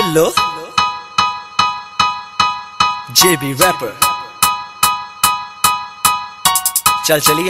बिल्लो जेबी रैपर चल चलिए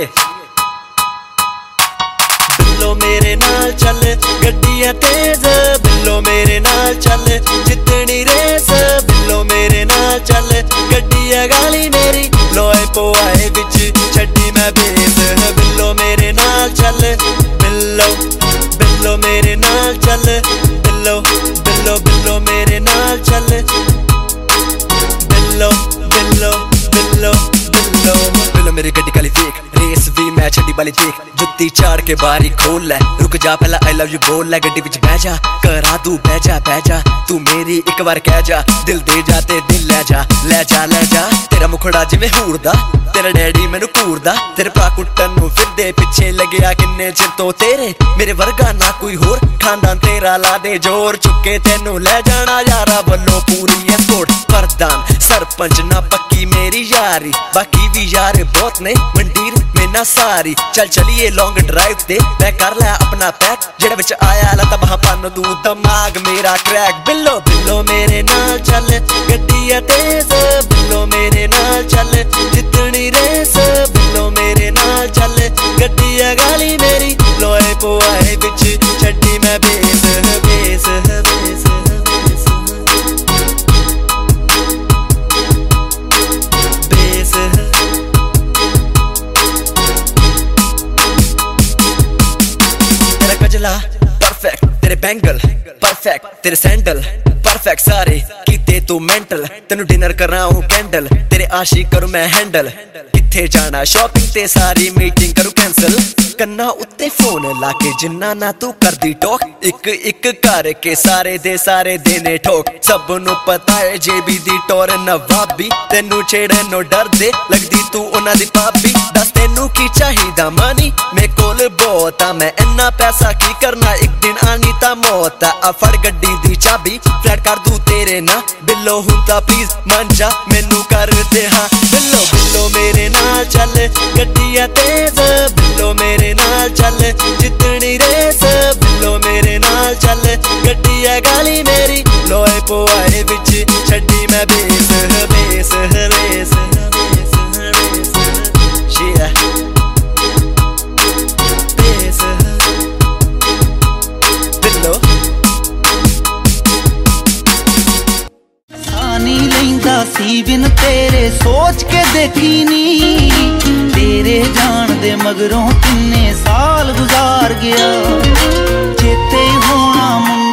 बिल्लो मेरे नाल चल गड्डियां तेज बिल्लो मेरे नाल चल जितनी रेस बिल्लो मेरे नाल चल गड्डियां गाली मेरी लोए पोआए बिच छड्डी मैं बेस बिल्लो मेरे नाल चल बिल्लो बिल्लो मेरे नाल चल बिल्लो बिल्लो बिल्लो मेरे नाल चल बिल्लो बिल्लो बिल्लो बिल्लो बिल्लो मेरी गड्डी काली देख रेस भी मैं छड्डी वाली देख जुत्ती चाड़ के बारी खोल ले रुक जा पहला आई लव यू बोल ले गड्डी विच बह जा करा तू बह जा तू मेरी एक बार कह जा दिल दे जा ते दिल ले जा तेरा मुखड़ा जिवें हूरदा तेरा डैडी मैनू घूरदा तेरे भरा कुट्टन नू फिरदे पिछे लगया किन्ने चिर तो तेरे मेरे वर्गा ना कोई होर खानदान तेरा ला दे जोर चुके तेनू ले जाना यारा बल्लो पूरी एस्कोर्ट प्रधान सरपंच ना पक्की मेरी यारी बाकी भी यार बहुत ने मंडीर में ना सारी चल चलिए लॉन्ग ड्राइव ते मैं कर लै अपना पैक जेड़ा विच आया लता बहा पन तू दिमाग मेरा क्रैक बिल्लो बिल्लो मेरे नाल चल गड्डियां तेज बिल्लो मेरे नाल चल जितनी रेस बिल्लो मेरे नाल चल गड्डियां गाली मेरी लोए पोआए बिच छड्डी मैं बेस बेस बेस परफेक्ट तेरे बैंगल परफेक्ट तेरे सैंडल परफेक्ट सारे कीते तू मेंटल तेनू डिनर कराऊं कैंडल तेरे आशिक करूं मैं हैंडल किथे जाना शॉपिंग ते सारी मीटिंग करूं कैंसल कन्ना उत्ते फोन लाके जिन्ना ना तू कर दी टॉक एक एक करके सारे दे देने ठोक सब नू पता है जेबी दी टोर नवाबी तेनू छेड़े नो डर दे लगदी तू उन्हां दी भाभी दस तेनू की चाहिदा मनी मेरे कोल बहुत आ मैं इन्ना पैसा की करना एक दिन आनी ता मौत आ फड़ गड्डी दी चाबी फ्लैट कर दूं तेरे ना बिल्लो हुंदा प्लीज मान जा मैनू कर दे हां बिल्लो बिल्लो मेरे नाल चल गड्डियां तेज बिल्लो मेरे नाल चल जितनी रेस बिल्लो मेरे नाल चल गड्डियां गाली मेरी लोए पोआए बिच छड्डी मैं बेस बेस बेस बेस बिल्लो सानी लैंदा सी बिन तेरे सोच के देखी नी तेरे जान दे मगरों किन्ने साल गुजार गया चेते होना